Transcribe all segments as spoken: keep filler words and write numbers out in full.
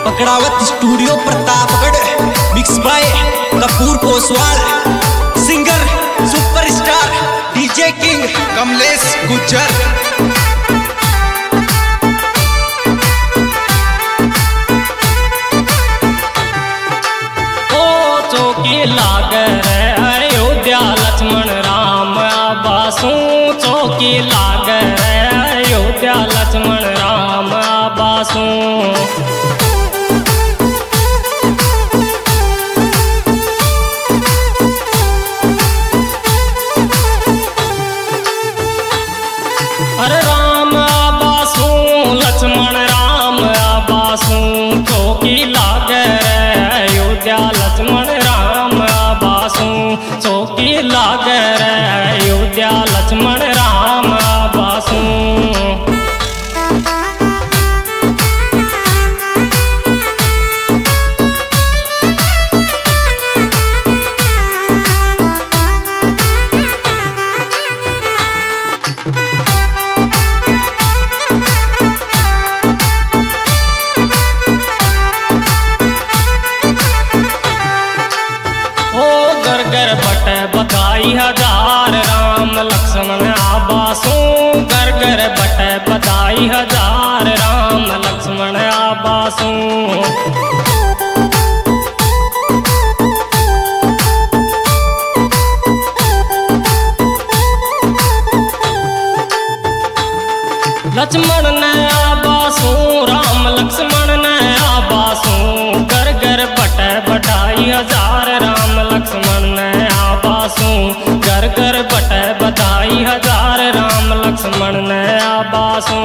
पकड़ावत studio Pratapgarh, mix by Kapoor Koswal, singer superstar DJ king Kamlesh Gujjar. लागर अयोध्या लक्ष्मण राम आबासू, चौकी लागर अयोध्या लक्ष्मण राम आबासू। अरे राम आबासू लक्ष्मण राम आबासू, चौकी लागर अयोध्या लक्ष्मण राम आबासू, चौकी लागर अयोध्या लक्ष्मण राम आबासू। घर बट बधाई हजार राम लक्ष्मण आबासू, घर घर बट बधाई हजार राम लक्ष्मण आबासू। लक्ष्मण ने आबासू राम लक्ष्मण ने आबासू, घर घर बट बधाई हजार राम लक्ष्मण ने आबासू, घर घर बट बधाई हजार राम लक्ष्मण ने आबासू।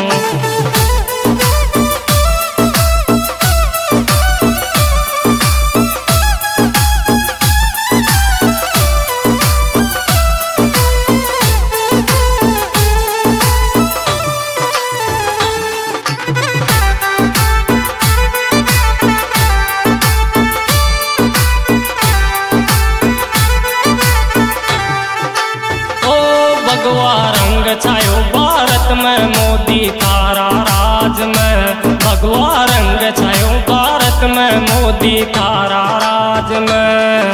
रंग छायो भारत में मोदी थारा राज में, भगवा रंग छायो भारत में मोदी थारा राज में।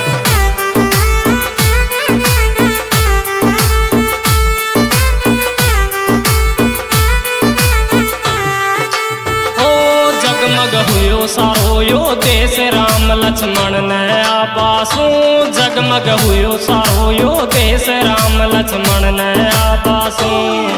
ओ जगमग हुयो सारो यो देश राम लक्ष्मण ने आबासू, जगमग हुयो सारो यो देश राम लक्ष्मण ने आबासू।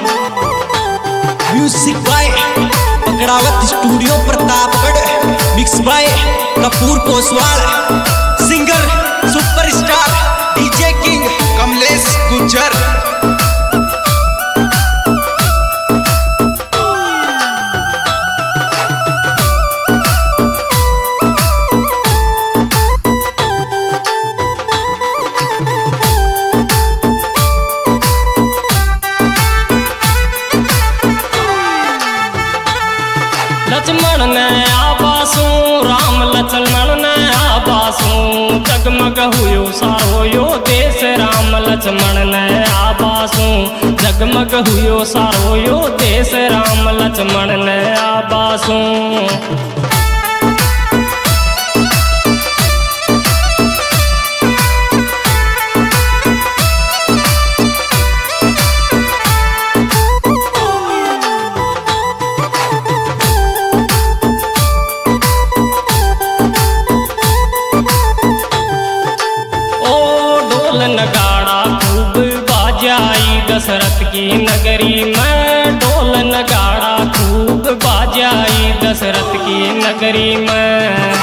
Music by Pakdawat studio Pratapgarh, mix by Kapoor Koswal, singer superstar DJ king Kamlesh Gujjar. Lakshman ने आबासू राम लक्ष्मण ने आबासू, जगमग हुयो सारो यो देश राम लक्ष्मण ने आबासू, जगमग हुयो सारो यो देश राम लक्ष्मण ने आबासू। नगाड़ा खूब बाजाई दशरथ की नगरी में, ढोल नगाड़ा खूब बाजाई दशरथ की नगरी में।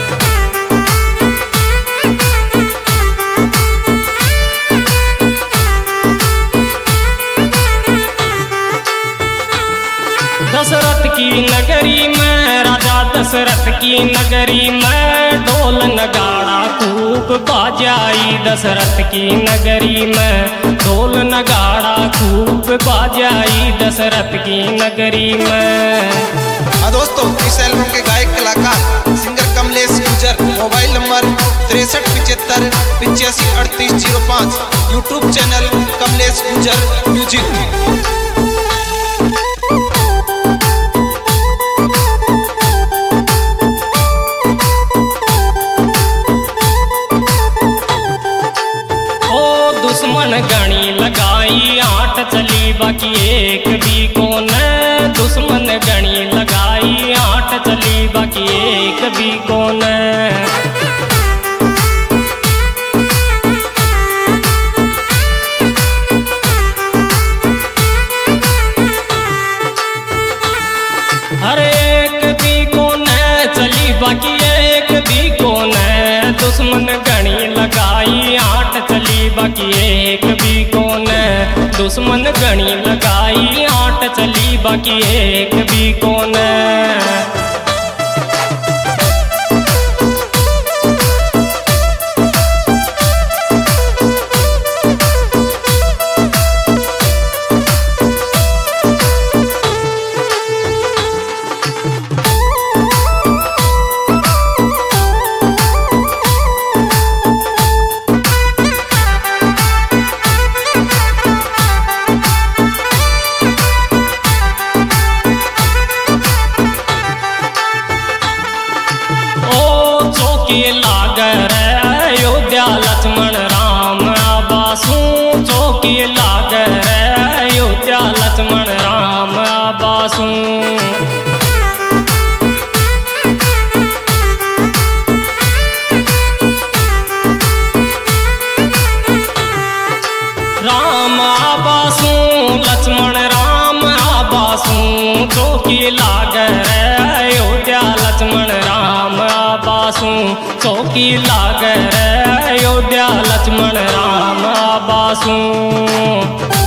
दशरथ की नगरी में राजा दशरथ की नगरी में, ढोल नगाड़ा खूब बाजाई दशरथ की नगरी में, ढोल नगाड़ा खूब बाजाई दशरथ की नगरी में। हाँ दोस्तों, इस एल्बम के गायक कलाकार singer Kamlesh Gujjar. Mobile number तिरसठ पिचहत्तर पिचासी अड़तीस जीरो पाँच। YouTube channel Kamlesh Gujjar music. बाकी एक भी कौन है, दुश्मन गणी लगाई आट चली बाकी एक भी कौन है, दुश्मन गणी लगाई आट चली बाकी एक भी कौन है। लागर अयोध्या लक्ष्मण राम आबासू, चौकी लागर अयोध्या लक्ष्मण राम आबासू। राम आबासू लक्ष्मण राम आबासू, चौकी लागर अयोध्या लक्ष्मण राम आबासू, चौकी लागर अयोध्या लक्ष्मण राम आबासू।